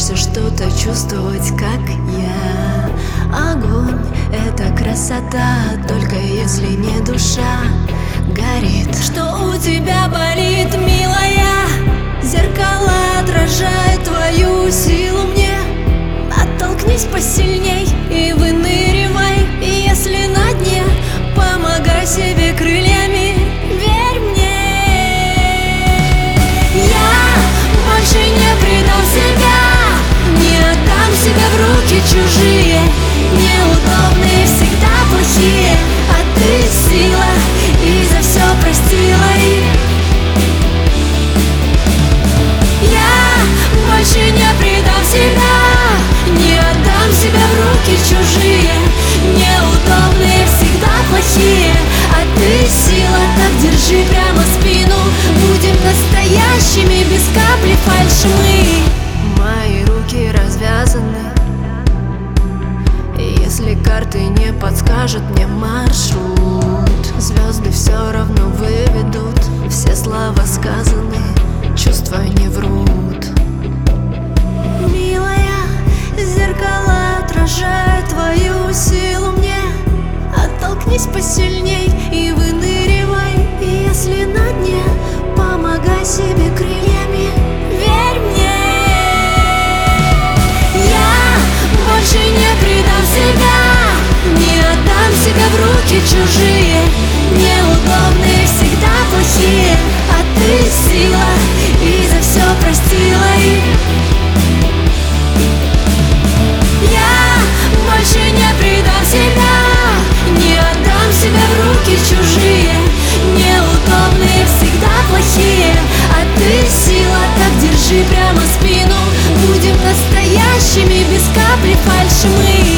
Учишься что-то чувствовать, как я. Огонь — это красота, только если не душа горит. Что у тебя болит, милая? Зеркала отражают твою силу мне. Оттолкнись посильней и выныривай. И если на дне, помогай себе крыльями. Верь мне. Я больше не предам себя, не отдам себя в руки чужие. Неудобные всегда плохие, а ты сила и за все простила их. Я больше не предам себя, не отдам себя в руки чужие. Неудобные всегда плохие, а ты сила, так держи прямо спину. Будем настоящими, без капли фальши мы. Мои руки развязаны, и если карты не подскажут мне маршрут, звезды все равно выведут. Все слова сказаны, чувства не врут. Милая, зеркала отражают твою силу мне. Оттолкнись посильней и выныривай. И если на дне, помогай себе крыльями. Верь мне. Я больше не предам себя, не отдам себя в руки чужие. Неудобные всегда плохие, а ты сила и за все простила их. Я больше не предам себя, не отдам себя в руки чужие. Неудобные всегда плохие, а ты сила, так держи прямо спину. Будем настоящими, без капли фальши мы.